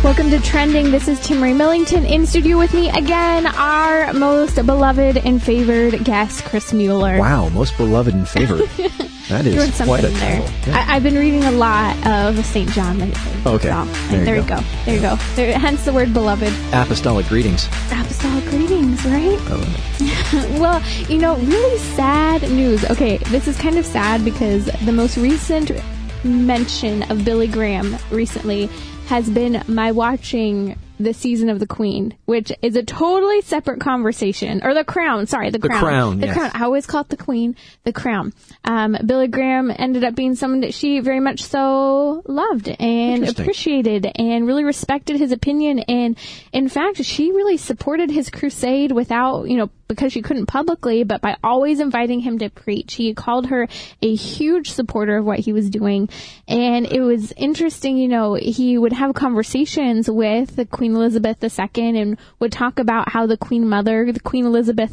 Welcome to Trending. This is Timmerie Millington. In studio with me again, our most beloved and favored guest, Chris Mueller. Wow, most beloved and favored. That is quite a there. title. Yeah. I've been reading a lot of St. John lately. Okay. So, there you go. There you go. Hence the word beloved. Apostolic greetings. Apostolic greetings, right? Oh. Well, really sad news. Okay, this is kind of sad because the most recent mention of Billy Graham recently has been my watching the season of The Queen, which is a totally separate conversation. Or The Crown, sorry, The Crown. Yes. Crown. I always call it The Queen, The Crown. Billy Graham ended up being someone that she very much so loved and appreciated and really respected his opinion. And in fact, she really supported his crusade without, because she couldn't publicly, but by always inviting him to preach. He called her a huge supporter of what he was doing. And it was interesting, he would have conversations with the Queen Elizabeth II and would talk about how the Queen Mother, the Queen Elizabeth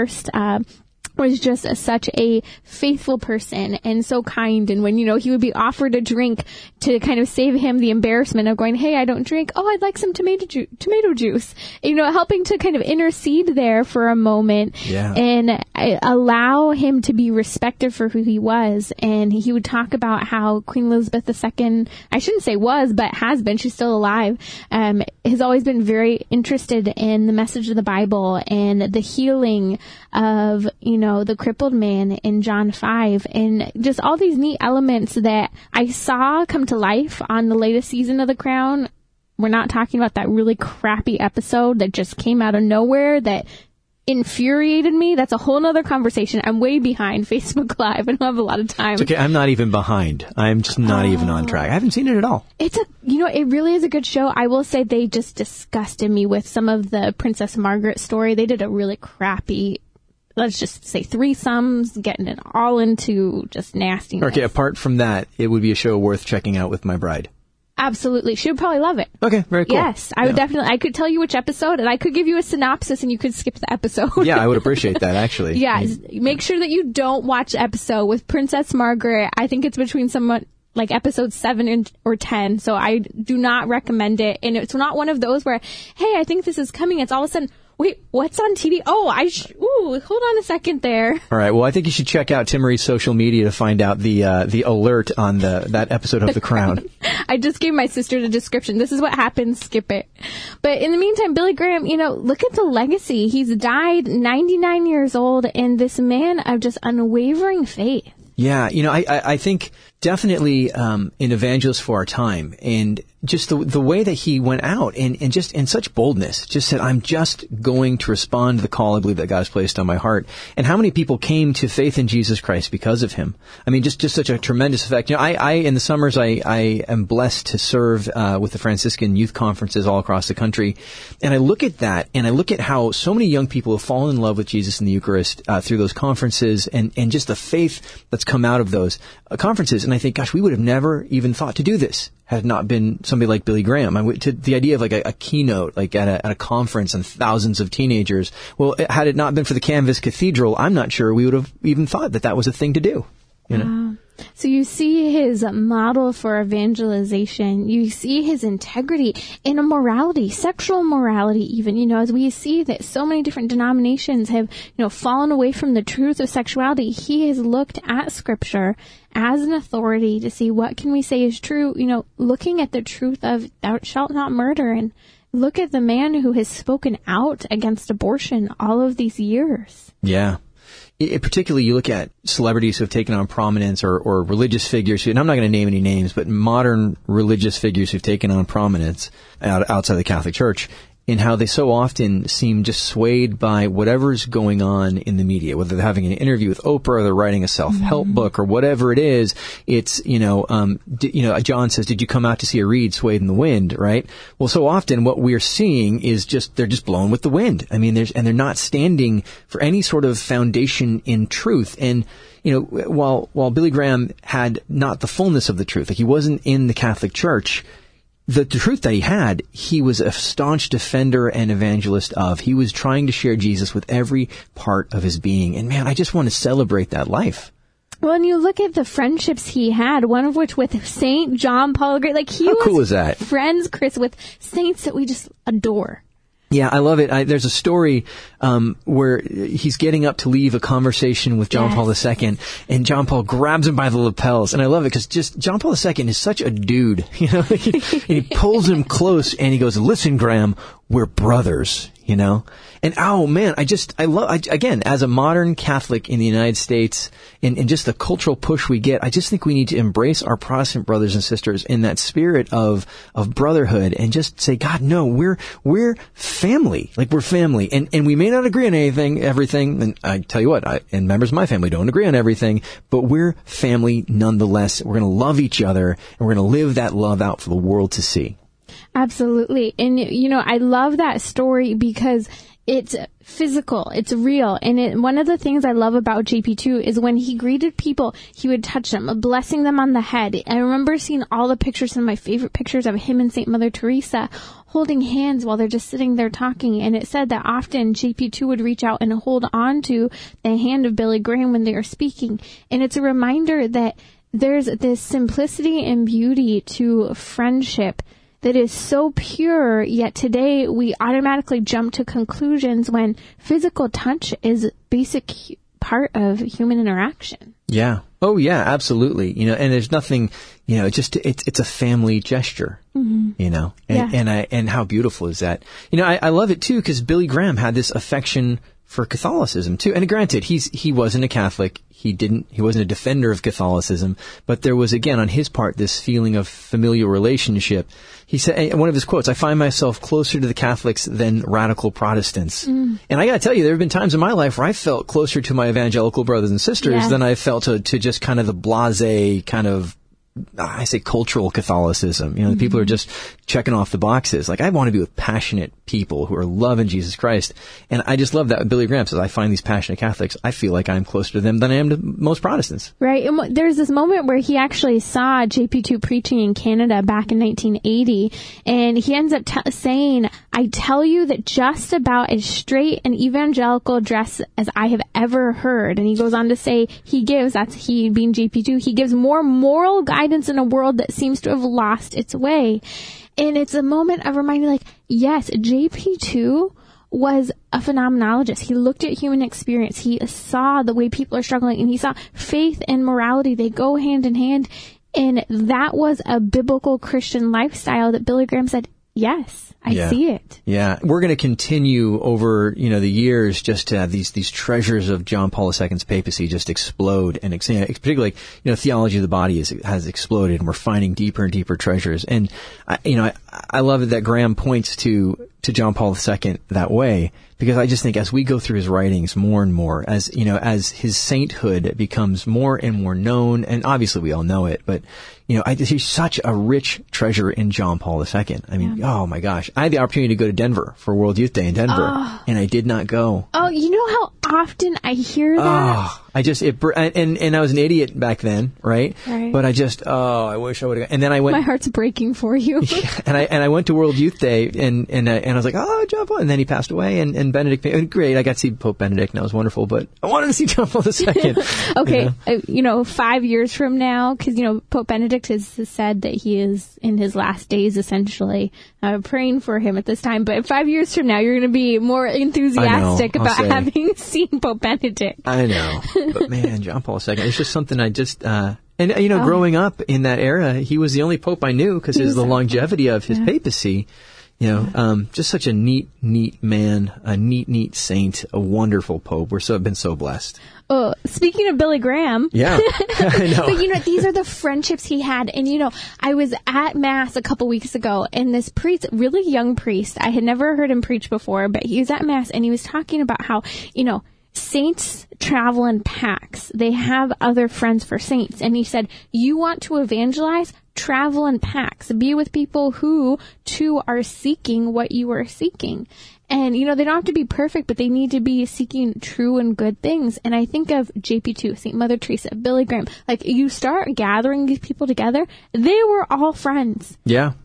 I, was just such a faithful person and so kind. And when, he would be offered a drink to kind of save him the embarrassment of going, hey, I don't drink. Oh, I'd like some tomato juice, helping to kind of intercede there for a moment and allow him to be respected for who he was. And he would talk about how Queen Elizabeth II, I shouldn't say was, but has been, she's still alive, has always been very interested in the message of the Bible and the healing of, the crippled man in John 5, and just all these neat elements that I saw come to life on the latest season of The Crown. We're not talking about that really crappy episode that just came out of nowhere that infuriated me. That's a whole nother conversation. I'm way behind Facebook Live. I don't have a lot of time. It's okay. I'm not even behind. I'm just not even on track. I haven't seen it at all. It's it really is a good show. I will say they just disgusted me with some of the Princess Margaret story. They did a really crappy, let's just say, threesomes, getting it all into just nastiness. Okay, apart from that, it would be a show worth checking out with my bride. Absolutely. She would probably love it. Okay, very cool. Yes, I would definitely. I could tell you which episode, and I could give you a synopsis, and you could skip the episode. Yeah, I would appreciate that, actually. Yeah, make sure that you don't watch the episode with Princess Margaret. I think it's between somewhat like episode 7 or 10, so I do not recommend it. And it's not one of those where, hey, I think this is coming. It's all of a sudden, wait, what's on TV? Oh, hold on a second there. All right. Well, I think you should check out Timmerie's social media to find out the alert on that episode of The Crown. I just gave my sister the description. This is what happens. Skip it. But in the meantime, Billy Graham, look at the legacy. He's died 99 years old, and this man of just unwavering faith. Yeah. I think definitely an evangelist for our time, and just the way that he went out and just in such boldness, just said, I'm just going to respond to the call I believe that God has placed on my heart. And how many people came to faith in Jesus Christ because of him? I mean, just such a tremendous effect. I in the summers, I am blessed to serve with the Franciscan youth conferences all across the country. And I look at that, and I look at how so many young people have fallen in love with Jesus in the Eucharist through those conferences, and just the faith that's come out of those conferences. And I think, gosh, we would have never even thought to do this had it not been somebody like Billy Graham. The idea of like a keynote, like at a conference and thousands of teenagers. Well, had it not been for the Canvas Cathedral, I'm not sure we would have even thought that was a thing to do. Wow. So you see his model for evangelization. You see his integrity in a morality, sexual morality even, as we see that so many different denominations have, fallen away from the truth of sexuality. He has looked at Scripture as an authority to see what can we say is true, looking at the truth of thou shalt not murder, and look at the man who has spoken out against abortion all of these years. Yeah. Particularly, you look at celebrities who have taken on prominence or religious figures, and I'm not going to name any names, but modern religious figures who've taken on prominence outside the Catholic Church, in how they so often seem just swayed by whatever's going on in the media, whether they're having an interview with Oprah or they're writing a self-help book or whatever it is. It's, John says, did you come out to see a reed swayed in the wind, right? Well, so often what we're seeing is they're just blown with the wind. I mean, they're not standing for any sort of foundation in truth. And, while Billy Graham had not the fullness of the truth, like he wasn't in the Catholic Church, the truth that he was a staunch defender and evangelist of. He was trying to share Jesus with every part of his being. And man, I just want to celebrate that life. Well, and you look at the friendships he had, one of which with St. John Paul the Great. Like, he How cool is that? Friends, Chris, with saints that we just adore. Yeah, I love it. There's a story where he's getting up to leave a conversation with John Paul II, and John Paul grabs him by the lapels. And I love it because just John Paul II is such a dude. You know, he pulls him close and he goes, "Listen, Graham, we're brothers." You know? And oh man, again, as a modern Catholic in the United States, and just the cultural push we get, I just think we need to embrace our Protestant brothers and sisters in that spirit of brotherhood and just say, God, no, we're family. Like, we're family. And we may not agree on everything. And I tell you what, and members of my family don't agree on everything, but we're family nonetheless. We're going to love each other, and we're going to live that love out for the world to see. Absolutely. And, you know, I love that story because it's physical, it's real. And one of the things I love about JP2 is when he greeted people, he would touch them, blessing them on the head. I remember seeing all the pictures, some of my favorite pictures of him and St. Mother Teresa holding hands while they're just sitting there talking. And it said that often JP2 would reach out and hold on to the hand of Billy Graham when they were speaking. And it's a reminder that there's this simplicity and beauty to friendship that is so pure, yet today we automatically jump to conclusions when physical touch is basic part of human interaction. Yeah. Oh, yeah, absolutely. You know, and there's nothing, you know, it's a family gesture, you know, and how beautiful is that? You know, I love it too, because Billy Graham had this affection for Catholicism too. And granted, he wasn't a Catholic. He wasn't a defender of Catholicism, but there was, again, on his part, this feeling of familial relationship. He said, one of his quotes, "I find myself closer to the Catholics than radical Protestants." And I gotta tell you, there have been times in my life where I felt closer to my evangelical brothers and sisters than I felt to just kind of the blasé kind of, I say, cultural Catholicism. You know, people are just checking off the boxes. Like, I want to be with passionate people who are loving Jesus Christ. And I just love that Billy Graham says, I find these passionate Catholics, I feel like I'm closer to them than I am to most Protestants. Right. And there's this moment where he actually saw JP2 preaching in Canada back in 1980. And he ends up saying, "I tell you that just about as straight an evangelical address as I have ever heard." And he goes on to say that's he being JP2, he gives more moral guidance in a world that seems to have lost its way. And it's a moment of reminding, like, yes, JP2 was a phenomenologist. He looked at human experience. He saw the way people are struggling, and he saw faith and morality. They go hand in hand. And that was a biblical Christian lifestyle that Billy Graham said, yes, I see it. Yeah. We're going to continue over, you know, the years just to have these treasures of John Paul II's papacy just explode. And particularly, you know, theology of the body has exploded, and we're finding deeper and deeper treasures. And, I love it that Graham points to John Paul II that way, because I just think as we go through his writings more and more, as, you know, as his sainthood becomes more and more known, and obviously we all know it, but, you know, he's such a rich treasure in John Paul II. I mean, oh my gosh. I had the opportunity to go to Denver for World Youth Day in Denver, and I did not go. Oh, you know how often I hear that? And I was an idiot back then, right? But I wish I would have. And then I went. My heart's breaking for you. and I went to World Youth Day, and I was like, oh, John Paul. And then he passed away, and Benedict, great. I got to see Pope Benedict, and that was wonderful. But I wanted to see John Paul II. Okay, you know, 5 years from now, because, you know, Pope Benedict has said that he is in his last days, essentially. Praying for him at this time. But 5 years from now, you're going to be more enthusiastic about having seen Pope Benedict. I know. But man, John Paul II, it's just something I just, growing up in that era, he was the only pope I knew because of the longevity of his papacy. You know, just such a neat man, a neat saint, a wonderful pope. Been so blessed. Oh, speaking of Billy Graham. Yeah, I know. But, you know, these are the friendships he had. And, you know, I was at Mass a couple weeks ago, and this priest, really young priest, I had never heard him preach before, but he was at Mass, and he was talking about how, you know, saints travel in packs. They have other friends for saints. And he said, you want to evangelize? Travel in packs. Be with people who, too, are seeking what you are seeking. And, you know, they don't have to be perfect, but they need to be seeking true and good things. And I think of JP2, St. Mother Teresa, Billy Graham. Like, you start gathering these people together, they were all friends. Yeah.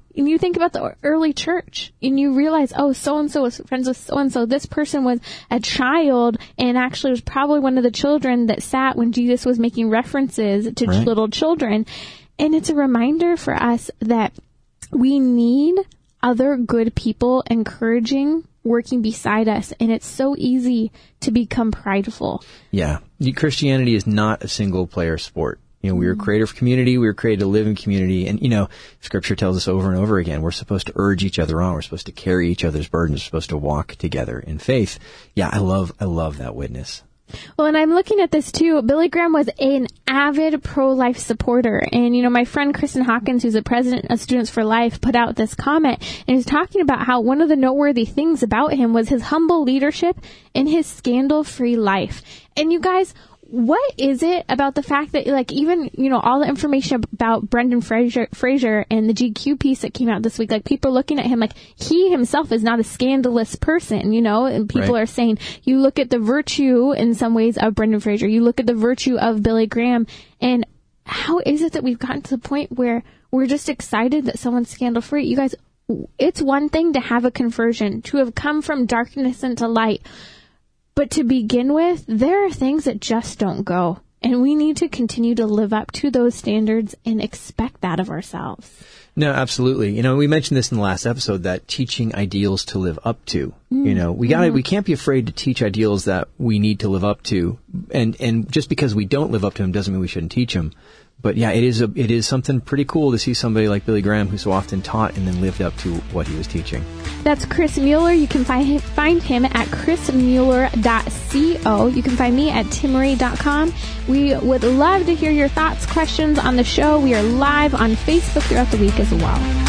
And you think about the early church and you realize, oh, so-and-so was friends with so-and-so. This person was a child and actually was probably one of the children that sat when Jesus was making references to little children. And it's a reminder for us that we need other good people encouraging, working beside us. And it's so easy to become prideful. Yeah. Christianity is not a single player sport. We were created for community. We were created to live in community. And, Scripture tells us over and over again, we're supposed to urge each other on. We're supposed to carry each other's burdens. We're supposed to walk together in faith. Yeah, I love that witness. Well, and I'm looking at this too. Billy Graham was an avid pro-life supporter. And, my friend Kristen Hawkins, who's the president of Students for Life, put out this comment and he's talking about how one of the noteworthy things about him was his humble leadership and his scandal-free life. And you guys, what is it about the fact that, even, all the information about Brendan Fraser and the GQ piece that came out this week, people looking at him he himself is not a scandalous person, and people are saying, you look at the virtue in some ways of Brendan Fraser, you look at the virtue of Billy Graham, and how is it that we've gotten to the point where we're just excited that someone's scandal-free? You guys, it's one thing to have a conversion, to have come from darkness into light. But to begin with, there are things that just don't go. And we need to continue to live up to those standards and expect that of ourselves. No, absolutely. We mentioned this in the last episode, that teaching ideals to live up to. We can't be afraid to teach ideals that we need to live up to. And just because we don't live up to them doesn't mean we shouldn't teach them. But yeah, it is something pretty cool to see somebody like Billy Graham, who so often taught and then lived up to what he was teaching. That's Chris Mueller. You can find him at chrismueller.co. You can find me at timmarie.com. We would love to hear your thoughts, questions on the show. We are live on Facebook throughout the week as well.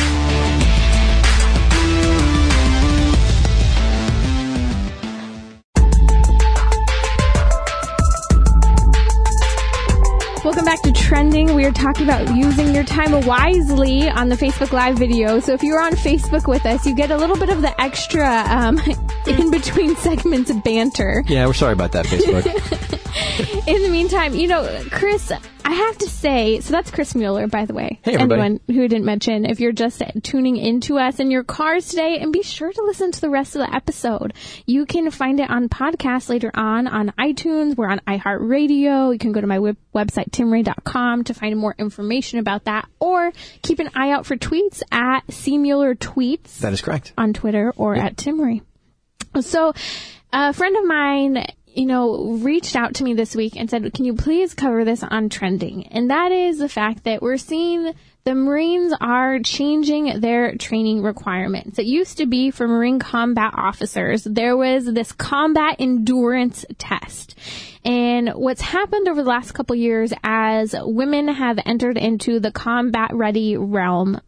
Welcome back to Trending. We are talking about using your time wisely on the Facebook Live video. So if you're on Facebook with us, you get a little bit of the extra in between segments of banter. Yeah, we're sorry about that, Facebook. In the meantime, Chris, I have to say, so that's Chris Mueller, by the way. Hey, everybody. Anyone who didn't mention, if you're just tuning into us in your cars today, and be sure to listen to the rest of the episode. You can find it on podcast later on iTunes. We're on iHeartRadio. You can go to my website, timmarie.com, to find more information about that, or keep an eye out for tweets at cmuellertweets. That is correct. On Twitter or at Timmarie. So a friend of mine, reached out to me this week and said, can you please cover this on Trending? And that is the fact that we're seeing the Marines are changing their training requirements. It used to be for Marine combat officers, there was this combat endurance test. And what's happened over the last couple years as women have entered into the combat ready realm,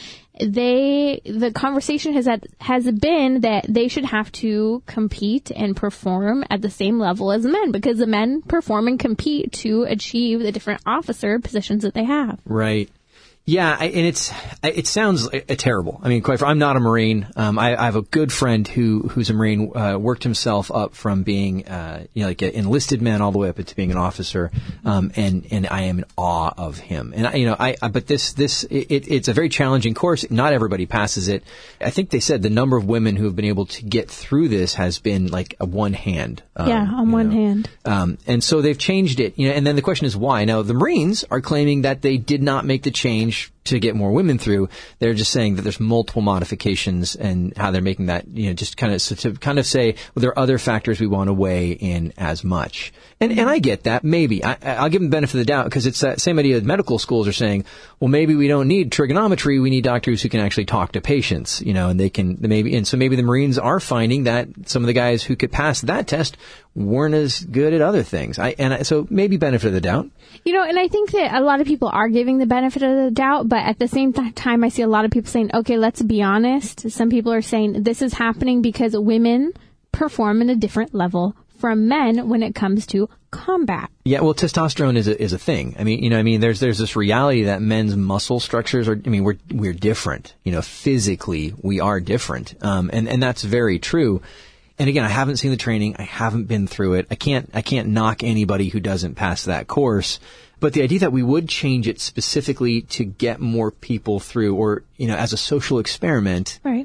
the conversation has been that they should have to compete and perform at the same level as men, because the men perform and compete to achieve the different officer positions that they have. Right. Yeah, and it sounds terrible. I mean, I'm not a Marine. I have a good friend who's a Marine, worked himself up from being, like an enlisted man all the way up to being an officer. And I am in awe of him. And but it's a very challenging course. Not everybody passes it. I think they said the number of women who have been able to get through this has been like a one hand. On one hand. And so they've changed it, and then the question is why? Now, the Marines are claiming that they did not make the change to get more women through. They're just saying that there's multiple modifications and how they're making that, just kind of say, well, there are other factors we want to weigh in as much. And I get that. Maybe. I'll give them the benefit of the doubt, because it's that same idea that medical schools are saying, well, maybe we don't need trigonometry. We need doctors who can actually talk to patients, and so maybe the Marines are finding that some of the guys who could pass that test weren't as good at other things. So maybe benefit of the doubt. And I think that a lot of people are giving the benefit of the doubt, but at the same time, I see a lot of people saying, okay, let's be honest. Some people are saying this is happening because women perform at a different level from men when it comes to combat. Yeah, well, testosterone is a thing. I mean, there's this reality that men's muscle structures are, we're different. Physically, we are different. And that's very true. And again, I haven't seen the training. I haven't been through it. I can't knock anybody who doesn't pass that course. But the idea that we would change it specifically to get more people through, or, as a social experiment. Right.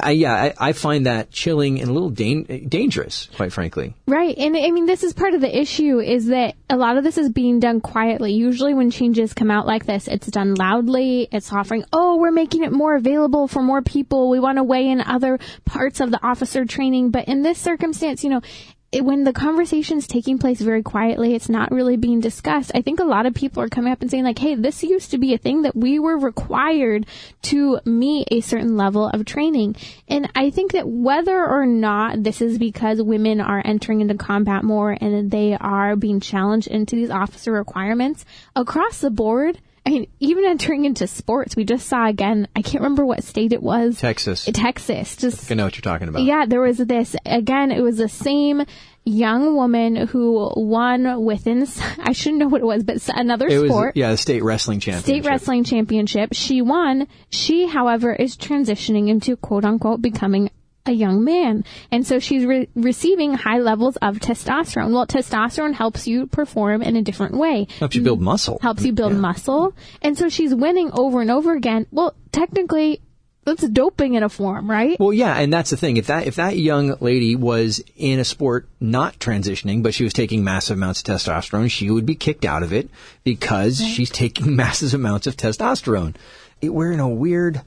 I find that chilling and a little dangerous, quite frankly. Right. And I mean, this is part of the issue, is that a lot of this is being done quietly. Usually when changes come out like this, it's done loudly. It's offering, we're making it more available for more people. We want to weigh in other parts of the officer training. But in this circumstance, when the conversation's taking place very quietly, it's not really being discussed. I think a lot of people are coming up and saying like, hey, this used to be a thing that we were required to meet a certain level of training. And I think that whether or not this is because women are entering into combat more and they are being challenged into these officer requirements across the board, I mean, even entering into sports, we just saw again, I can't remember what state it was. Texas. Just, I know what you're talking about. Yeah, there was this, again, it was the same young woman who won within, I shouldn't know what it was, but another sport. The state wrestling championship. She won. She, however, is transitioning into quote unquote becoming a young man. And so she's receiving high levels of testosterone. Well, testosterone helps you perform in a different way. Helps you build muscle. Muscle. And so she's winning over and over again. Well, technically, that's doping in a form, right? Well, yeah, and that's the thing. If that young lady was in a sport not transitioning, but she was taking massive amounts of testosterone, she would be kicked out of it because she's taking massive amounts of testosterone. We're in a weird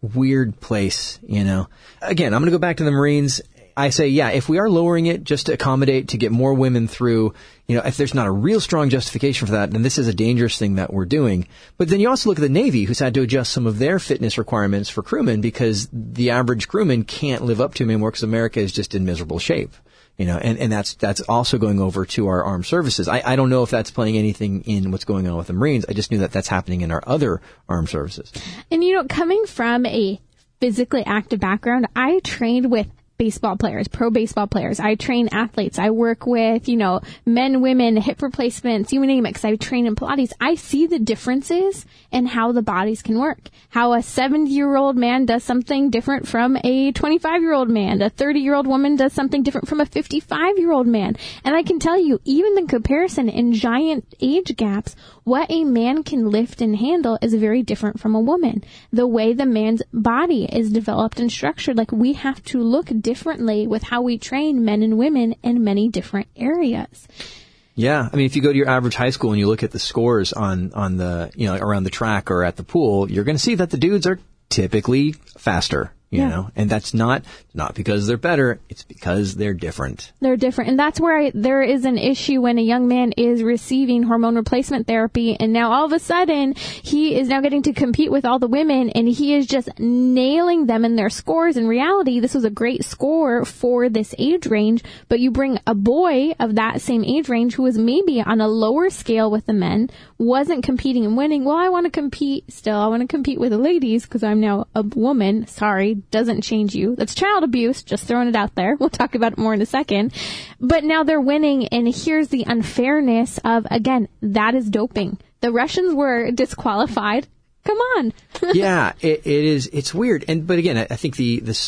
place, Again, I'm going to go back to the Marines. I say, yeah, if we are lowering it just to accommodate, to get more women through, if there's not a real strong justification for that, then this is a dangerous thing that we're doing. But then you also look at the Navy, who's had to adjust some of their fitness requirements for crewmen because the average crewman can't live up to them anymore because America is just in miserable shape. And that's also going over to our armed services. I don't know if that's playing anything in what's going on with the Marines. I just knew that that's happening in our other armed services. And, coming from a physically active background, I trained with baseball players, pro baseball players. I train athletes. I work with, men, women, hip replacements, you name it, because I train in Pilates. I see the differences in how the bodies can work. How a 70-year-old man does something different from a 25-year-old man. A 30-year-old woman does something different from a 55-year-old man. And I can tell you, even the comparison in giant age gaps, what a man can lift and handle is very different from a woman. The way the man's body is developed and structured, like we have to look differently with how we train men and women in many different areas. Yeah. I mean, if you go to your average high school and you look at the scores on the, around the track or at the pool, you're going to see that the dudes are typically faster. And that's not because they're better. It's because they're different. They're different. And that's where there is an issue when a young man is receiving hormone replacement therapy. And now all of a sudden he is now getting to compete with all the women and he is just nailing them in their scores. In reality, this was a great score for this age range. But you bring a boy of that same age range who was maybe on a lower scale with the men, wasn't competing and winning. Well, I want to compete still. I want to compete with the ladies because I'm now a woman. Sorry. Doesn't change you. That's child abuse. Just throwing it out there. We'll talk about it more in a second. But now they're winning, and here's the unfairness of, again, that is doping. The Russians were disqualified. Come on. Yeah, it is. It's weird. But again, I think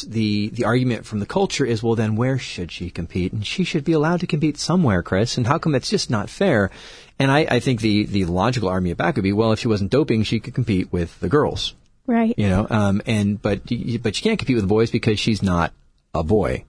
the argument from the culture is, well, then where should she compete? And she should be allowed to compete somewhere, Chris. And how come that's just not fair? And I think the logical argument back would be, well, if she wasn't doping, she could compete with the girls. Right. But she can't compete with the boys because she's not a boy.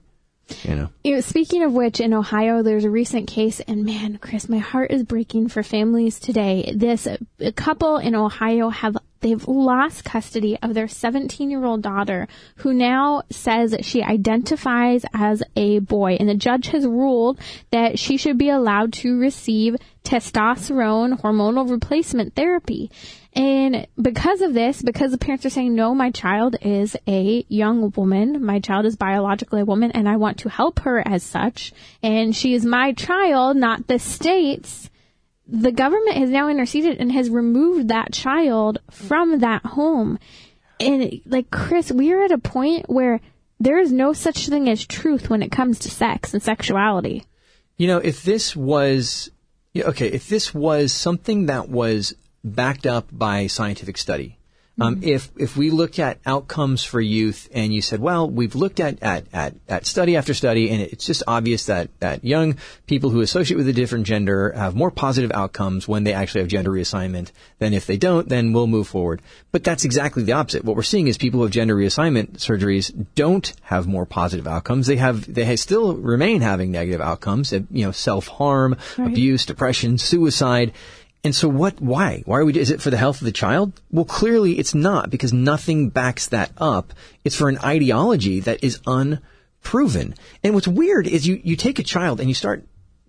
Speaking of which, in Ohio, there's a recent case, and man, Chris, my heart is breaking for families today. This couple in Ohio they've lost custody of their 17-year-old daughter, who now says she identifies as a boy. And the judge has ruled that she should be allowed to receive testosterone hormonal replacement therapy. And because of this, because the parents are saying, no, my child is a young woman, my child is biologically a woman, and I want to help her as such, and she is my child, not the state's, the government has now interceded and has removed that child from that home. And Chris, we are at a point where there is no such thing as truth when it comes to sex and sexuality. If this was something that was backed up by scientific study, If we looked at outcomes for youth and you said, well, we've looked at study after study, and it's just obvious that young people who associate with a different gender have more positive outcomes when they actually have gender reassignment than if they don't, then we'll move forward. But that's exactly the opposite. What we're seeing is people who have gender reassignment surgeries don't have more positive outcomes. They still remain having negative outcomes, self-harm, abuse, depression, suicide. And so why? Is it for the health of the child? Well, clearly it's not, because nothing backs that up. It's for an ideology that is unproven. And what's weird is you take a child and you start,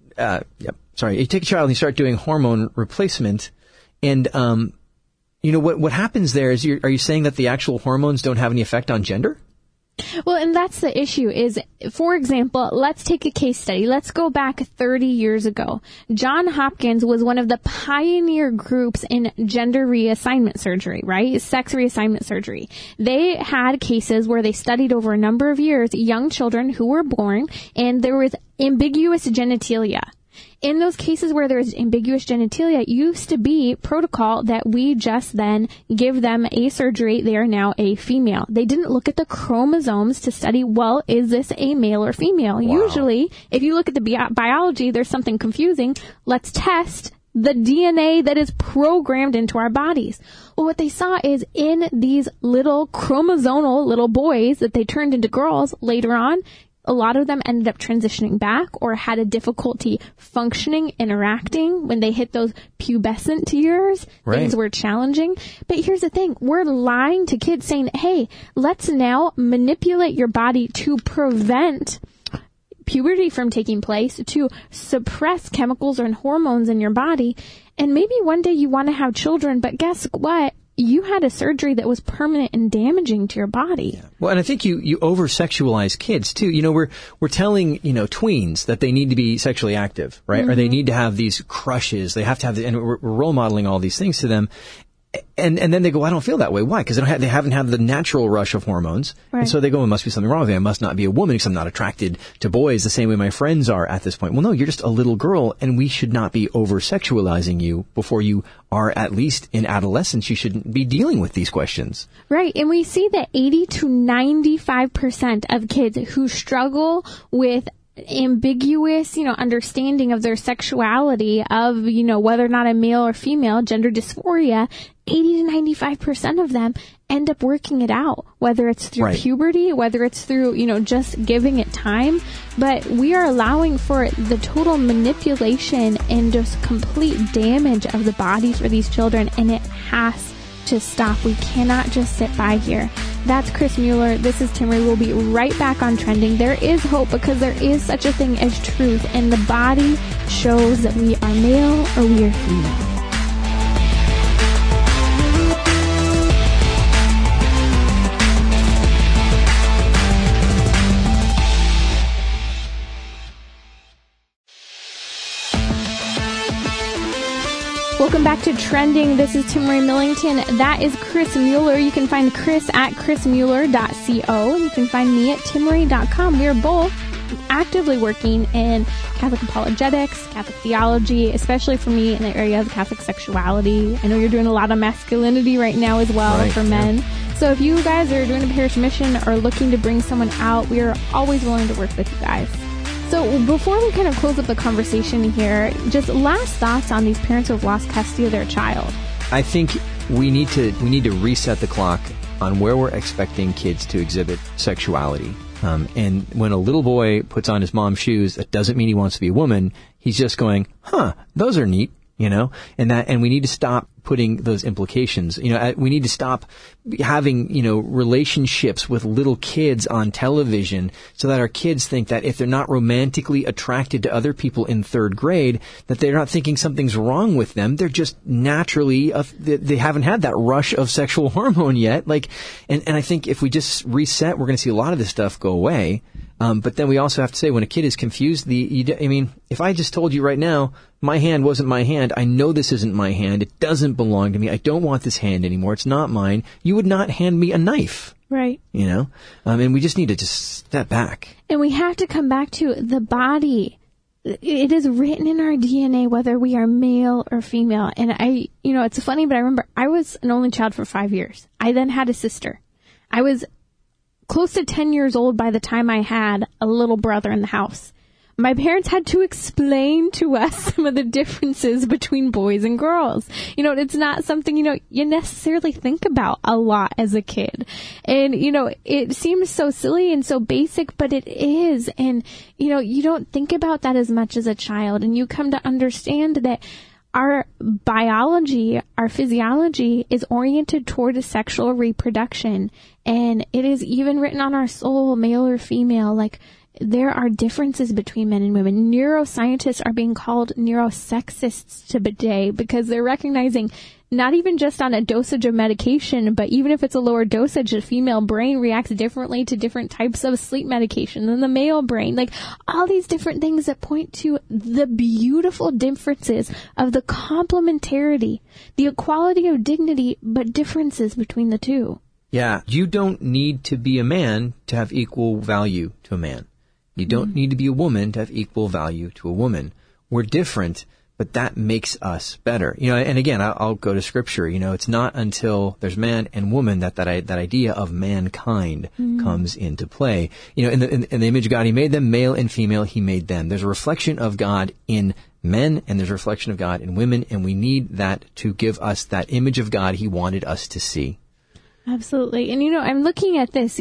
you take a child and you start doing hormone replacement, and, what happens there is are you saying that the actual hormones don't have any effect on gender? Well, and that's the issue is, for example, let's take a case study. Let's go back 30 years ago. Johns Hopkins was one of the pioneer groups in gender reassignment surgery, right? Sex reassignment surgery. They had cases where they studied over a number of years young children who were born, and there was ambiguous genitalia. In those cases where there's ambiguous genitalia, it used to be protocol that we just then give them a surgery. They are now a female. They didn't look at the chromosomes to study, well, is this a male or female? Wow. Usually, if you look at the biology, there's something confusing. Let's test the DNA that is programmed into our bodies. Well, what they saw is in these little chromosomal little boys that they turned into girls later on, a lot of them ended up transitioning back or had a difficulty functioning, interacting when they hit those pubescent years. Right. Things were challenging. But here's the thing. We're lying to kids saying, hey, let's now manipulate your body to prevent puberty from taking place, to suppress chemicals and hormones in your body. And maybe one day you want to have children, but guess what? You had a surgery that was permanent and damaging to your body. Yeah. Well, and I think you over-sexualize kids, too. We're telling, tweens that they need to be sexually active, right? Mm-hmm. Or they need to have these crushes. They have to have, and we're role modeling all these things to them. And then they go, I don't feel that way. Why? Because they haven't had the natural rush of hormones. Right. And so they go, it must be something wrong with me. I must not be a woman because I'm not attracted to boys the same way my friends are at this point. Well, no, you're just a little girl, and we should not be over-sexualizing you before you are at least in adolescence. You shouldn't be dealing with these questions. Right. And we see that 80 to 95% of kids who struggle with ambiguous, understanding of their sexuality, of, whether or not a male or female, gender dysphoria, 80 to 95% of them end up working it out, whether it's through puberty, whether it's through, just giving it time. But we are allowing for the total manipulation and just complete damage of the bodies for these children, and it has to stop. We cannot just sit by here. That's Chris Mueller. This is Timmerie. We'll be right back on Trending. There is hope because there is such a thing as truth, and the body shows that we are male or we are female. Welcome back to Trending. This is Timmerie Millington. That is Chris Mueller. You can find Chris at chrismueller.co, and you can find me at timmerie.com. We are both actively working in Catholic apologetics, Catholic theology, especially for me in the area of Catholic sexuality. I know you're doing a lot of masculinity right now as well for men. Yeah. So if you guys are doing a parish mission or looking to bring someone out, we are always willing to work with you guys. So before we kind of close up the conversation here, just last thoughts on these parents who have lost custody of their child. I think we need to reset the clock on where we're expecting kids to exhibit sexuality. And when a little boy puts on his mom's shoes, that doesn't mean he wants to be a woman. He's just going, those are neat, and we need to stop putting those implications. We need to stop having, relationships with little kids on television so that our kids think that if they're not romantically attracted to other people in third grade, that they're not thinking something's wrong with them. They're just naturally, they haven't had that rush of sexual hormone yet. And I think if we just reset, we're going to see a lot of this stuff go away. But then we also have to say, when a kid is confused, if I just told you right now, my hand wasn't my hand, I know this isn't my hand, it doesn't belong to me, I don't want this hand anymore, it's not mine, you would not hand me a knife. Right. And we just need to just step back. And we have to come back to the body it is written in our DNA, whether we are male or female. And it's funny, but I remember I was an only child for 5 years. I then had a sister. I was close to 10 years old by the time I had a little brother in the house. My parents had to explain to us some of the differences between boys and girls. It's not something, you necessarily think about a lot as a kid. And, it seems so silly and so basic, but it is. And, you don't think about that as much as a child. And you come to understand that our biology, our physiology is oriented toward sexual reproduction. And it is even written on our soul, male or female, like there are differences between men and women. Neuroscientists are being called neurosexists today because they're recognizing not even just on a dosage of medication, but even if it's a lower dosage, the female brain reacts differently to different types of sleep medication than the male brain. Like all these different things that point to the beautiful differences of the complementarity, the equality of dignity, but differences between the two. Yeah, you don't need to be a man to have equal value to a man. You don't need to be a woman to have equal value to a woman. We're different, but that makes us better. And again, I'll go to scripture. It's not until there's man and woman that idea of mankind comes into play. In the image of God, he made them, male and female, he made them. There's a reflection of God in men and there's a reflection of God in women, and we need that to give us that image of God he wanted us to see. Absolutely. And, I'm looking at this,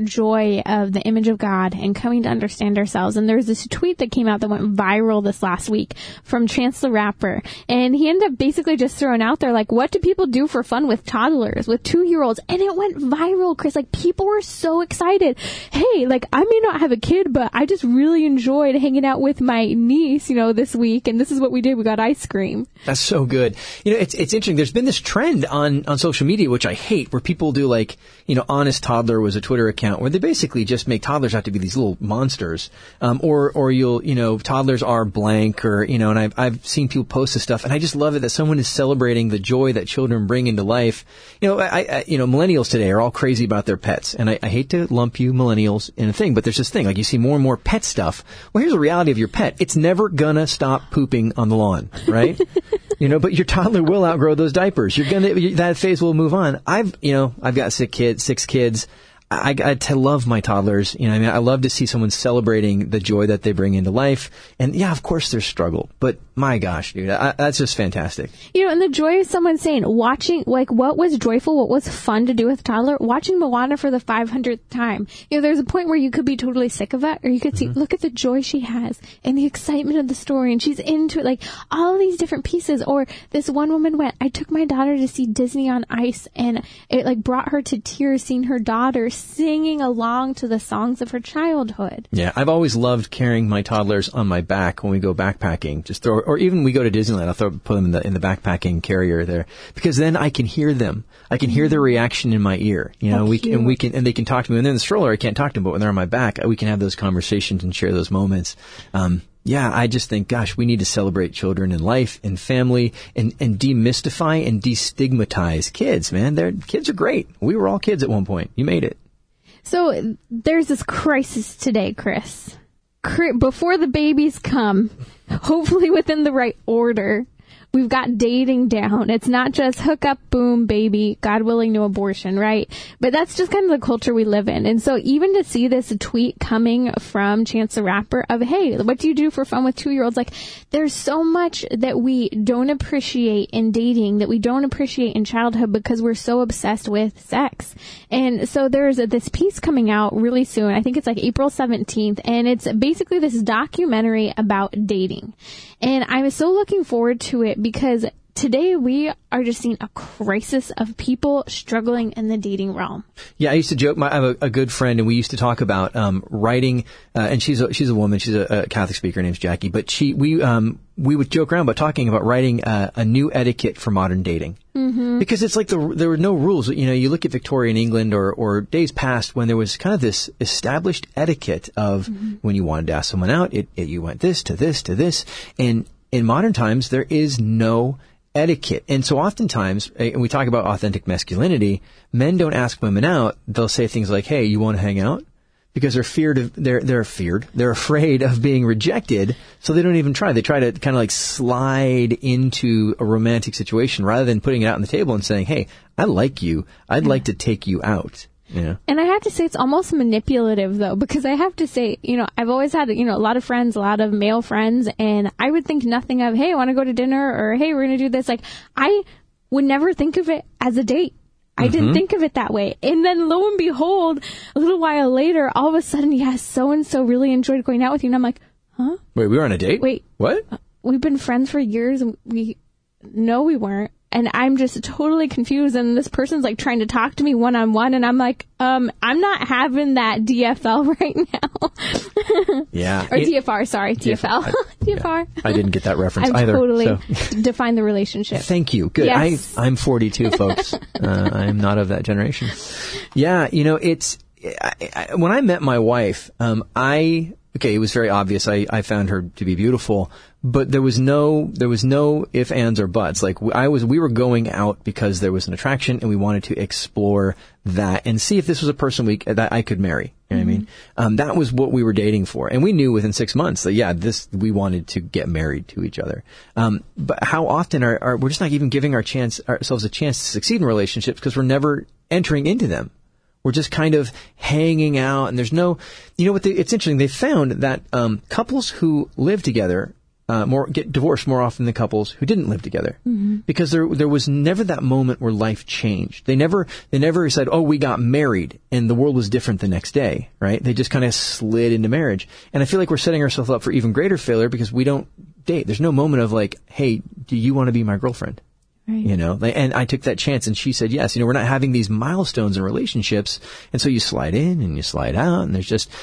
joy of the image of God and coming to understand ourselves. And there's this tweet that came out that went viral this last week from Chance the Rapper. And he ended up basically just throwing out there, like, what do people do for fun with toddlers, with 2-year-olds? And it went viral, Chris. Like, people were so excited. Hey, like, I may not have a kid, but I just really enjoyed hanging out with my niece, this week. And this is what we did. We got ice cream. That's so good. It's interesting. There's been this trend on social media, which I hate, where people do like, Honest Toddler was a Twitter account where they basically just make toddlers out to be these little monsters. Or you'll, toddlers are blank or, and I've seen people post this stuff and I just love it that someone is celebrating the joy that children bring into life. Millennials today are all crazy about their pets. And I hate to lump you millennials in a thing, but there's this thing, like you see more and more pet stuff. Well, here's the reality of your pet. It's never gonna stop pooping on the lawn, right? But your toddler will outgrow those diapers. That phase will move on. I've got 6 kids. I love my toddlers. I love to see someone celebrating the joy that they bring into life. And yeah, of course there's struggle, but my gosh, dude, that's just fantastic. And the joy of someone saying, watching, like, what was joyful, what was fun to do with a toddler, watching Moana for the 500th time. There's a point where you could be totally sick of it, or you could see, look at the joy she has and the excitement of the story, and she's into it, like all of these different pieces. Or this one woman I took my daughter to see Disney on Ice, and it like brought her to tears seeing her daughter singing along to the songs of her childhood. Yeah, I've always loved carrying my toddlers on my back when we go backpacking. Or even we go to Disneyland, I'll put them in the backpacking carrier there, because then I can hear them. I can hear their reaction in my ear. And they can talk to me when they're in the stroller. I can't talk to them, but when they're on my back, we can have those conversations and share those moments. Yeah, I just think, gosh, we need to celebrate children and life and family and demystify and destigmatize kids, man. Kids are great. We were all kids at one point. You made it. So there's this crisis today, Chris. Before the babies come, hopefully within the right order, we've got dating down. It's not just hook up, boom, baby, God willing, no abortion, right? But that's just kind of the culture we live in. And so even to see this tweet coming from Chance the Rapper of, hey, what do you do for fun with 2-year-olds? Like, there's so much that we don't appreciate in dating, that we don't appreciate in childhood because we're so obsessed with sex. And so there's this piece coming out really soon. I think it's like April 17th. And it's basically this documentary about dating. And I'm so looking forward to it because today we are just seeing a crisis of people struggling in the dating realm. Yeah, I used to joke. I have a good friend, and we used to talk about writing. And she's a woman. She's a Catholic speaker. Her name's Jackie. But we would joke around about talking about writing a new etiquette for modern dating. Mm-hmm. Because it's like there were no rules. You look at Victorian England or days past when there was kind of this established etiquette of when you wanted to ask someone out, you went this to this to this. And in modern times, there is no etiquette. And so oftentimes, and we talk about authentic masculinity, men don't ask women out. They'll say things like, hey, you want to hang out? because they're afraid of being rejected, so they don't even try. They try to kind of like slide into a romantic situation rather than putting it out on the table and saying, hey, I like you. I'd like to take you out. Yeah. And I have to say it's almost manipulative, though, because I have to say, I've always had, a lot of friends, a lot of male friends, and I would think nothing of, hey, I want to go to dinner, or hey, we're going to do this. Like, I would never think of it as a date. I didn't think of it that way. And then lo and behold, a little while later, all of a sudden, yes, so-and-so really enjoyed going out with you. And I'm like, huh? Wait, we were on a date? Wait. What? We've been friends for years, and we weren't. And I'm just totally confused. And this person's like trying to talk to me one-on-one. And I'm like, I'm not having that DFL right now. Yeah. Or TFR, sorry. TFL. TFR. Yeah. I didn't get that reference either. Totally defined the relationship. Thank you. Good. Yes. I'm 42, folks. I'm not of that generation. Yeah. It's, when I met my wife, it was very obvious. I found her to be beautiful, but there was no ifs, ands, or buts. Like we were going out because there was an attraction and we wanted to explore that and see if this was a person that I could marry. You know what I mean? That was what we were dating for. And we knew within 6 months that, we wanted to get married to each other. But how often we're just not even giving ourselves a chance to succeed in relationships because we're never entering into them. We're just kind of hanging out, and there's no, it's interesting. They found that couples who live together get divorced more often than couples who didn't live together, because there was never that moment where life changed. They never said, "Oh, we got married," and the world was different the next day, right? They just kind of slid into marriage, and I feel like we're setting ourselves up for even greater failure because we don't date. There's no moment of like, "Hey, do you want to be my girlfriend?" Right. And I took that chance and she said yes. We're not having these milestones in relationships. And so you slide in and you slide out and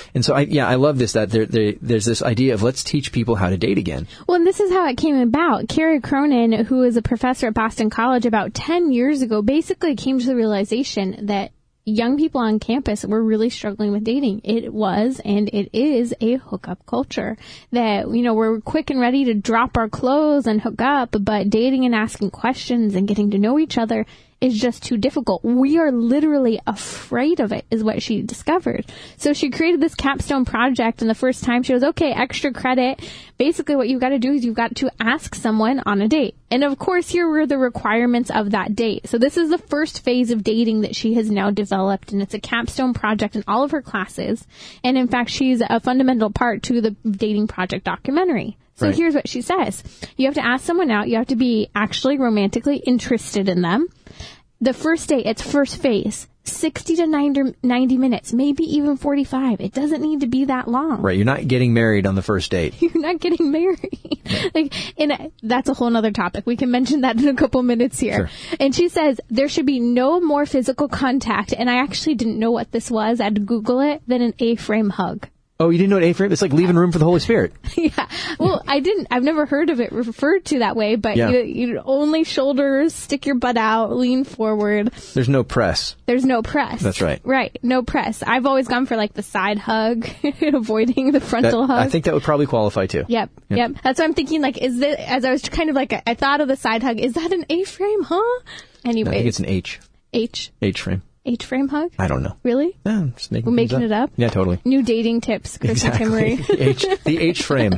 I love this, that there's this idea of let's teach people how to date again. Well, and this is how it came about. Carrie Cronin, who is a professor at Boston College about 10 years ago, basically came to the realization that young people on campus were really struggling with dating. It was, and it is, a hookup culture. That, we're quick and ready to drop our clothes and hook up, but dating and asking questions and getting to know each other is just too difficult. We are literally afraid of it, is what she discovered. So she created this capstone project, and the first time she was, okay, extra credit. Basically what you've got to do is you've got to ask someone on a date. And of course, here were the requirements of that date. So this is the first phase of dating that she has now developed, and it's a capstone project in all of her classes. And in fact, she's a fundamental part to the Dating Project documentary. So Here's what she says. You have to ask someone out. You have to be actually romantically interested in them. The first date, it's first phase, 60 to 90 minutes, maybe even 45. It doesn't need to be that long. Right. You're not getting married on the first date. You're not getting married. That's a whole nother topic. We can mention that in a couple minutes here. Sure. And she says there should be no more physical contact. And I actually didn't know what this was. I had to Google it, than an A-frame hug. Oh, you didn't know what A-frame? It's like leaving room for the Holy Spirit. Yeah. Well, I didn't. I've never heard of it referred to that way, but you only shoulders, stick your butt out, lean forward. There's no press. There's no press. That's right. Right. No press. I've always gone for like the side hug, avoiding the frontal hug. I think that would probably qualify too. Yep. That's what I'm thinking. Like, as I was kind of like, I thought of the side hug. Is that an A-frame, huh? Anyway. No, I think it's an H. H-frame. H-frame hug? I don't know. Really? Yeah, I'm just We're making it up? Yeah, totally. New dating tips, Chris and Kimmery. The H-frame.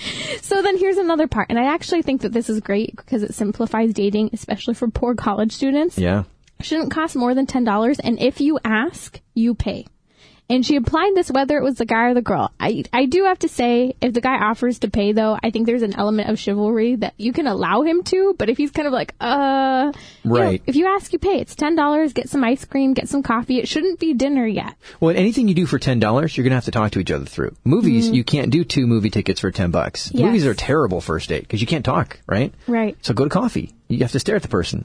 So then here's another part. And I actually think that this is great because it simplifies dating, especially for poor college students. Yeah. It shouldn't cost more than $10. And if you ask, you pay. And she applied this whether it was the guy or the girl. I do have to say, if the guy offers to pay, though, I think there's an element of chivalry that you can allow him to. But if he's kind of like, right. If you ask, you pay. It's $10. Get some ice cream, get some coffee. It shouldn't be dinner yet. Well, anything you do for $10, you're going to have to talk to each other through. Movies, you can't do 2 movie tickets for $10. Yes. Movies are a terrible first date because you can't talk, right? Right. So go to coffee. You have to stare at the person.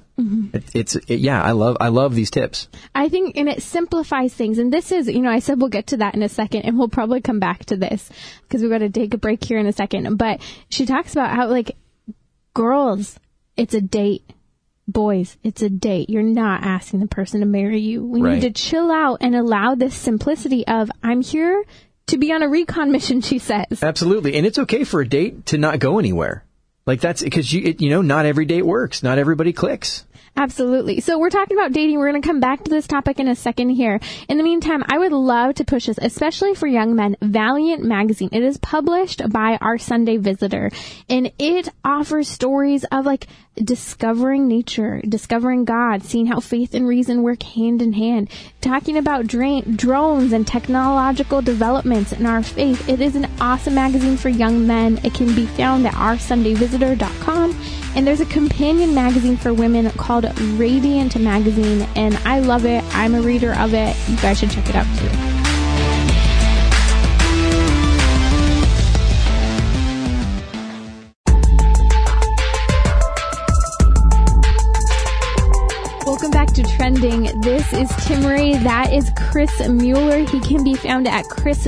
I love these tips. I think, and it simplifies things. And this is, I said we'll get to that in a second, and we'll probably come back to this because we've got to take a break here in a second. But she talks about how, like, girls, it's a date. Boys, it's a date. You're not asking the person to marry you. We need to chill out and allow this simplicity of, I'm here to be on a recon mission, she says. Absolutely. And it's okay for a date to not go anywhere. Like that's because not every date works. Not everybody clicks. Absolutely. So we're talking about dating. We're going to come back to this topic in a second here. In the meantime, I would love to push this, especially for young men, Valiant Magazine. It is published by Our Sunday Visitor, and it offers stories of like discovering nature, discovering God, seeing how faith and reason work hand in hand, talking about drones and technological developments in our faith. It is an awesome magazine for young men. It can be found at oursundayvisitor.com. And there's a companion magazine for women called Radiant Magazine, and I love it. I'm a reader of it. You guys should check it out too. Welcome back to Trending. This is Timmery. That is Chris Mueller. He can be found at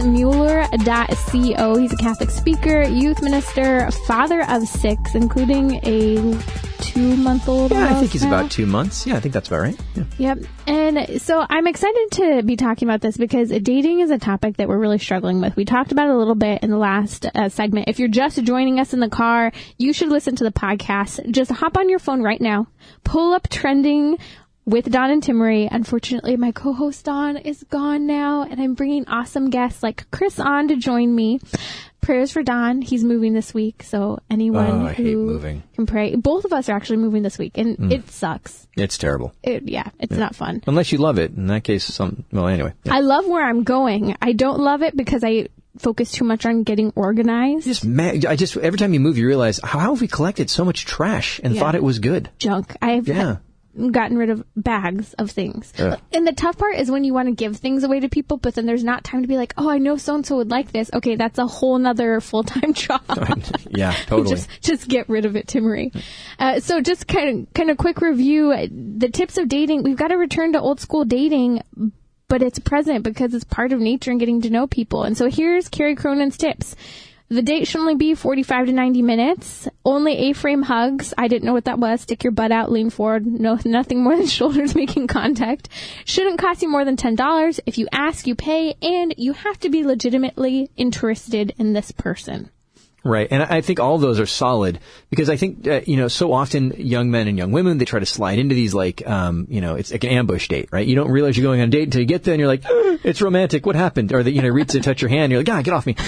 chrismueller.co. He's a Catholic speaker, youth minister, father of 6, including a 2-month-old. Yeah, I think he's about 2 months. Yeah, I think that's about right. Yeah. Yep. And so I'm excited to be talking about this because dating is a topic that we're really struggling with. We talked about it a little bit in the last segment. If you're just joining us in the car, you should listen to the podcast. Just hop on your phone right now, pull up Trending with Don and Timmery. Unfortunately, my co-host Don is gone now, and I'm bringing awesome guests like Chris on to join me. Prayers for Don. He's moving this week, so anyone who can pray. Both of us are actually moving this week, and it sucks. It's terrible. It's not fun. Unless you love it. In that case, anyway. Yeah. I love where I'm going. I don't love it because I focus too much on getting organized. Every time you move, you realize, how have we collected so much trash and thought it was good? Junk. I've gotten rid of bags of things. And the tough part is when you want to give things away to people, but then there's not time to be like, oh, I know so-and-so would like this. Okay, that's a whole nother full-time job. Yeah, totally. just get rid of it, Timmery. So just kind of quick review. The tips of dating. We've got to return to old school dating, but it's present because it's part of nature and getting to know people. And so here's Carrie Cronin's tips. The date should only be 45 to 90 minutes. Only A-frame hugs. I didn't know what that was. Stick your butt out, lean forward. No, nothing more than shoulders making contact. Shouldn't cost you more than $10. If you ask, you pay, and you have to be legitimately interested in this person. Right. And I think all of those are solid because I think, so often young men and young women, they try to slide into these it's like an ambush date, right? You don't realize you're going on a date until you get there and you're like, it's romantic. What happened? Or reach to touch your hand. And you're like, get off me.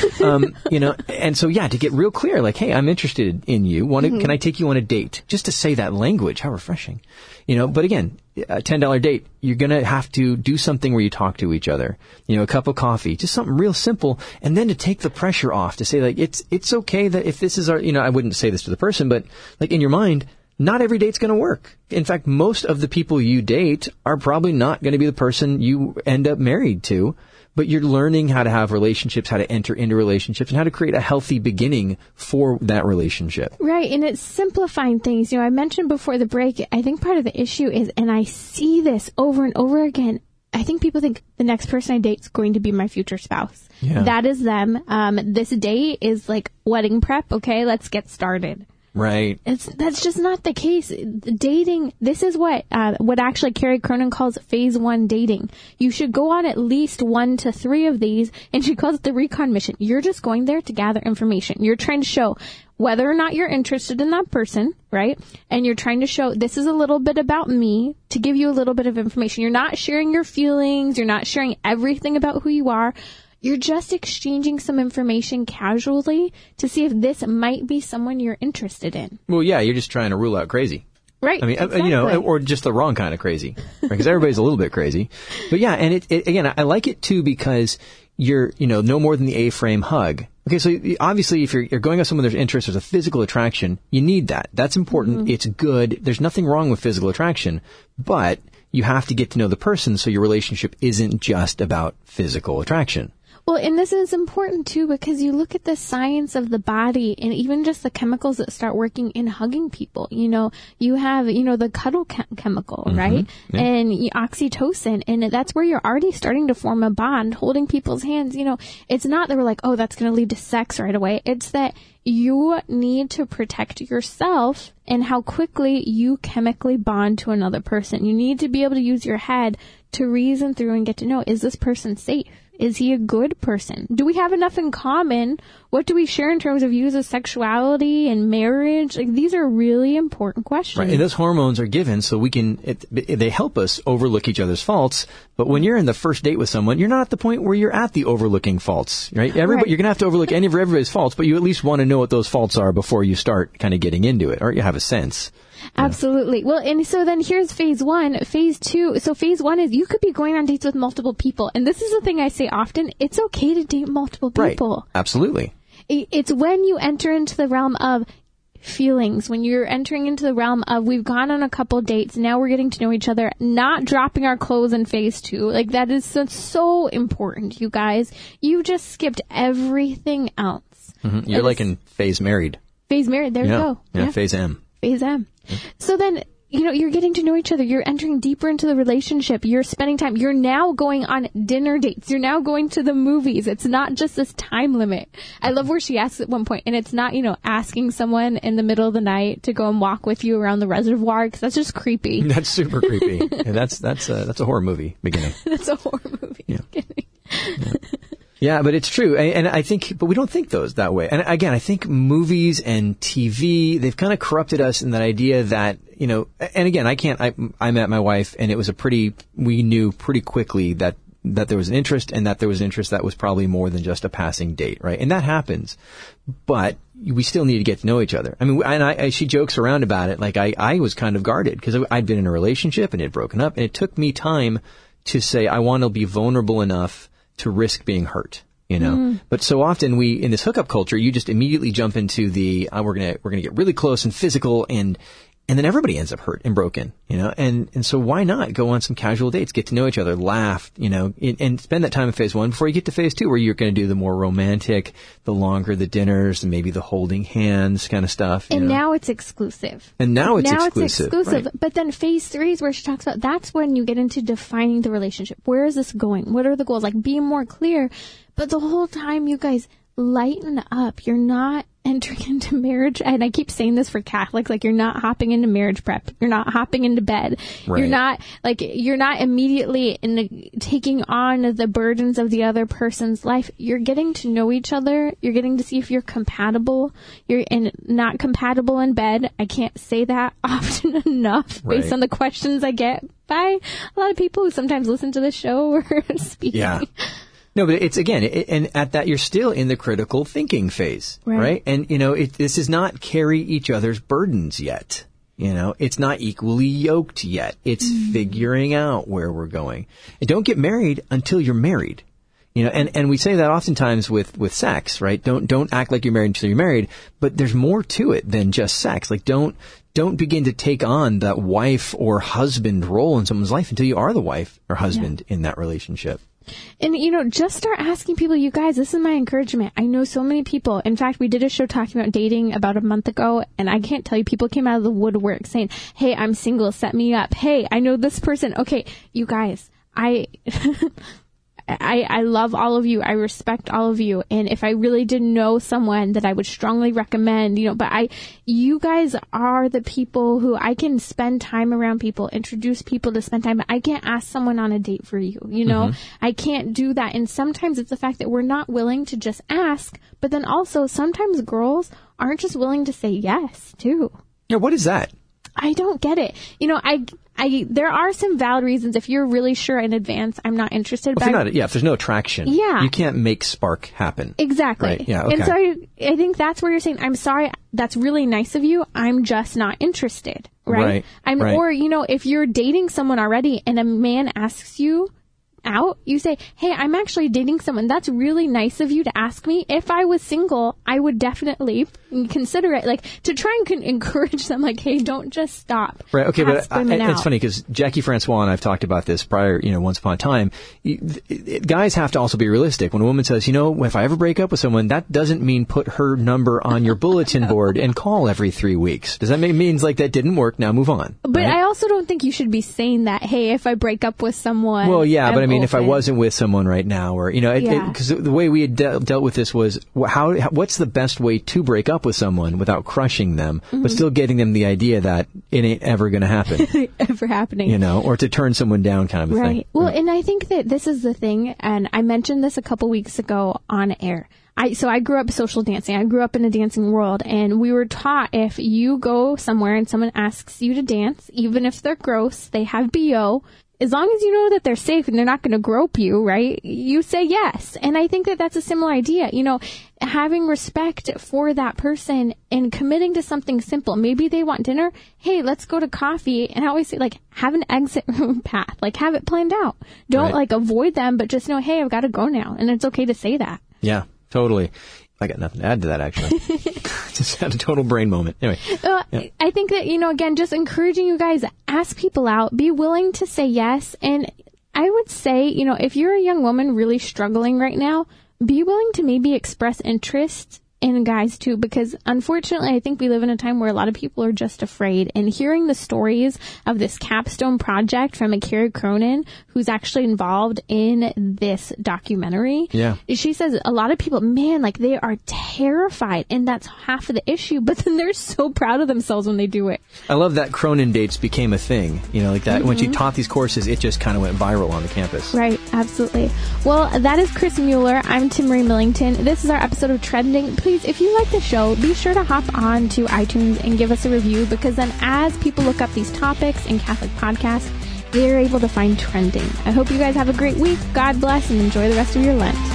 And so, to get real clear, like, hey, I'm interested in you. Can I take you on a date? Just to say that language. How refreshing. But again, a $10 date, you're going to have to do something where you talk to each other, a cup of coffee, just something real simple. And then to take the pressure off to say like, it's okay that if this is our, I wouldn't say this to the person, but like in your mind, not every date's going to work. In fact, most of the people you date are probably not going to be the person you end up married to. But you're learning how to have relationships, how to enter into relationships, and how to create a healthy beginning for that relationship. Right, and it's simplifying things. I mentioned before the break, I think part of the issue is, and I see this over and over again, I think people think the next person I date is going to be my future spouse. Yeah. That is them. This date is like wedding prep. Okay, let's get started. Right. That's just not the case. Dating, this is what actually Carrie Cronin calls phase 1 dating. You should go on at least 1 to 3 of these, and she calls it the recon mission. You're just going there to gather information. You're trying to show whether or not you're interested in that person, right? And you're trying to show this is a little bit about me to give you a little bit of information. You're not sharing your feelings. You're not sharing everything about who you are. You're just exchanging some information casually to see if this might be someone you're interested in. Well, yeah, you're just trying to rule out crazy. Right. I mean, exactly. Or just the wrong kind of crazy. Right? Because everybody's a little bit crazy. But yeah, and again, I like it too because you're, no more than the A-frame hug. Okay, so obviously if you're going with someone there's interest, there's a physical attraction, you need that. That's important. Mm-hmm. It's good. There's nothing wrong with physical attraction, but you have to get to know the person so your relationship isn't just about physical attraction. Well, and this is important, too, because you look at the science of the body and even just the chemicals that start working in hugging people. You have, the cuddle chemical, mm-hmm. right? Yeah. And oxytocin. And that's where you're already starting to form a bond, holding people's hands. It's not that we're like, oh, that's going to lead to sex right away. It's that you need to protect yourself and how quickly you chemically bond to another person. You need to be able to use your head to reason through and get to know, is this person safe? Is he a good person? Do we have enough in common what do we share in terms of views of sexuality and marriage? Like, these are really important questions. Right, and those hormones are given so they help us overlook each other's faults. But when you're in the first date with someone, you're not at the point where you're at the overlooking faults, right? You're going to have to overlook everybody's faults, but you at least want to know what those faults are before you start kind of getting into it, or you have a sense. Absolutely. Well, and so then here's phase 1. Phase 2. So phase 1 is you could be going on dates with multiple people. And this is the thing I say often. It's okay to date multiple people. Right. Absolutely. It's when you enter into the realm of feelings, when you're entering into the realm of we've gone on a couple dates, now we're getting to know each other, not dropping our clothes in phase 2. Like, that is so important, you guys. You just skipped everything else. Mm-hmm. You're like in phase married. Phase married. There you go. Yeah. Phase M. Phase M. So then, you're getting to know each other. You're entering deeper into the relationship. You're spending time. You're now going on dinner dates. You're now going to the movies. It's not just this time limit. I love where she asks at one point, and it's not, asking someone in the middle of the night to go and walk with you around the reservoir, because that's just creepy. That's super creepy. And that's a horror movie beginning. That's a horror movie beginning. Yeah. Yeah, but it's true. And I think, but we don't think those that way. And again, I think movies and TV, they've kind of corrupted us in that idea that, and again, I met my wife, and it was we knew pretty quickly that there was an interest, and that there was an interest that was probably more than just a passing date, right? And that happens. But we still need to get to know each other. I mean, she jokes around about it. Like, I was kind of guarded because I'd been in a relationship and it had broken up, and it took me time to say, I want to be vulnerable enough to risk being hurt, But so often in this hookup culture, you just immediately jump into the, we're going to get really close and physical, and then everybody ends up hurt and broken, and so why not go on some casual dates, get to know each other, laugh, and spend that time in phase 1 before you get to phase 2, where you're going to do the more romantic, the longer the dinners, and maybe the holding hands kind of stuff. And now it's exclusive. Right. But then phase 3 is where she talks about, that's when you get into defining the relationship. Where is this going? What are the goals? Like, being more clear. But the whole time, you guys, lighten up. You're not entering into marriage, and I keep saying this for Catholics, like, you're not hopping into marriage prep. You're not hopping into bed. Right. You're not immediately taking on the burdens of the other person's life. You're getting to know each other. You're getting to see if you're compatible. You're not compatible in bed. I can't say that often enough based on the questions I get by a lot of people who sometimes listen to this show or speaking. Yeah. No, but it's, again, and at that, you're still in the critical thinking phase, right? And, this is not carry each other's burdens yet. It's not equally yoked yet. It's figuring out where we're going. And don't get married until you're married. And we say that oftentimes with sex, right? Don't act like you're married until you're married, but there's more to it than just sex. Like, don't begin to take on that wife or husband role in someone's life until you are the wife or husband in that relationship. And, just start asking people, you guys, this is my encouragement. I know so many people. In fact, we did a show talking about dating about a month ago, and I can't tell you, people came out of the woodwork saying, hey, I'm single, set me up. Hey, I know this person. Okay, you guys, I love all of you. I respect all of you. And if I really didn't know someone that I would strongly recommend, but you guys are the people who I can spend time around people, introduce people to spend time. I can't ask someone on a date for you, I can't do that. And sometimes it's the fact that we're not willing to just ask, but then also sometimes girls aren't just willing to say yes too. Yeah. What is that? I don't get it. There are some valid reasons. If you're really sure in advance, I'm not interested. Well, if there's no attraction, you can't make spark happen. Exactly. Right? Yeah. Okay. And so I think that's where you're saying, I'm sorry, that's really nice of you. I'm just not interested. Right. Or, if you're dating someone already and a man asks you out, you say, hey, I'm actually dating someone. That's really nice of you to ask me. If I was single, I would definitely consider it, like, to try and encourage them, like, hey, don't just stop. Right. Okay. But it's funny because Jackie Francois and I've talked about this prior, once upon a time. Guys have to also be realistic. When a woman says, if I ever break up with someone, that doesn't mean put her number on your bulletin board and call every 3 weeks. Does that means like that didn't work? Now move on. But right? I also don't think you should be saying that, hey, if I break up with someone. Well, yeah, but mean, if I wasn't with someone right now, or, because the way we had dealt with this was, what's the best way to break up with someone without crushing them, but still getting them the idea that it ain't ever going to happen. Ever happening. Or to turn someone down kind of a thing. Well, and I think that this is the thing, and I mentioned this a couple weeks ago on air. So I grew up social dancing. I grew up in a dancing world, and we were taught if you go somewhere and someone asks you to dance, even if they're gross, they have BO, as long as you know that they're safe and they're not going to grope you, right? You say yes. And I think that that's a similar idea. Having respect for that person and committing to something simple. Maybe they want dinner. Hey, let's go to coffee. And I always say, have an exit path. Have it planned out. Don't, avoid them, but just know, hey, I've got to go now. And it's okay to say that. Yeah. Totally. I got nothing to add to that, actually. Just had a total brain moment. Anyway. I think that, again, just encouraging you guys, ask people out, be willing to say yes. And I would say, if you're a young woman really struggling right now, be willing to maybe express interest in guys too, because unfortunately I think we live in a time where a lot of people are just afraid. And hearing the stories of this capstone project from a Carrie Cronin, who's actually involved in this documentary, she says a lot of people, they are terrified, and that's half of the issue, but then they're so proud of themselves when they do it. I love that Cronin dates became a thing, that when she taught these courses, it just kind of went viral on the campus. Right, absolutely. Well, that is Chris Mueller. I'm Tim Marie Millington. This is our episode of Trending. Please, if you like the show, be sure to hop on to iTunes and give us a review, because then as people look up these topics in Catholic podcasts, they're able to find Trending. I hope you guys have a great week. God bless, and enjoy the rest of your Lent.